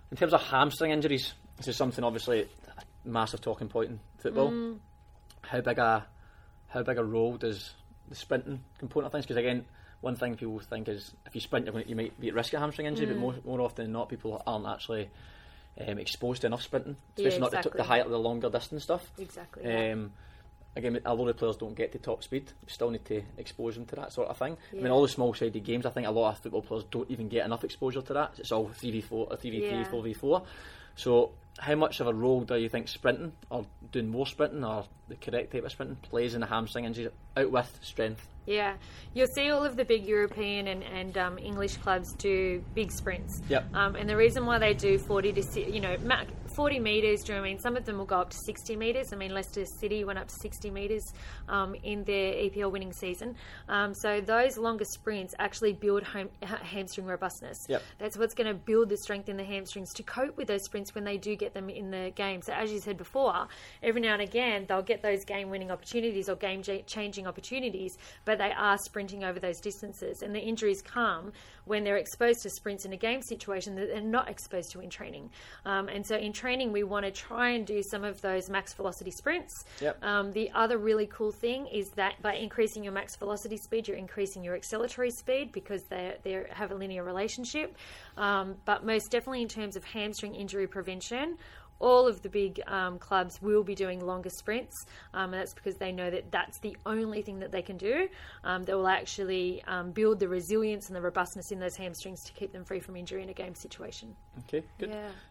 In terms of hamstring injuries, this is something obviously a massive talking point in football. How big a role does the sprinting component of things? Because again, one thing people think is if you sprint, you might be at risk of hamstring injury, but more often than not, people aren't actually exposed to enough sprinting, especially not the longer distance stuff. Exactly. Again, a lot of players don't get to top speed. You still need to expose them to that sort of thing. Yeah. I mean, all the small-sided games, I think a lot of football players don't even get enough exposure to that. It's all 3v4 or 3v3, 4v4. So how much of a role do you think sprinting, or doing more sprinting, or the correct type of sprinting, plays in the hamstring injury out with strength? Yeah, you'll see all of the big European and English clubs do big sprints. Yep. And the reason why they do 40 to 40 metres. Do you know what I mean? Some of them will go up to 60 metres. I mean, Leicester City went up to 60 metres in their EPL winning season. So those longer sprints actually build hamstring robustness. Yep. That's what's going to build the strength in the hamstrings to cope with those sprints when they do get them in the game. So as you said before, every now and again they'll get those game-winning opportunities or game-changing opportunities, but they are sprinting over those distances, and the injuries come when they're exposed to sprints in a game situation that they're not exposed to in training. And so in training, we want to try and do some of those max velocity sprints. Yep. The other really cool thing is that by increasing your max velocity speed, you're increasing your acceleratory speed because they have a linear relationship. But most definitely in terms of hamstring injury prevention, all of the big clubs will be doing longer sprints, and that's because they know that that's the only thing that they can do that will actually build the resilience and the robustness in those hamstrings to keep them free from injury in a game situation. Okay, good. Yeah.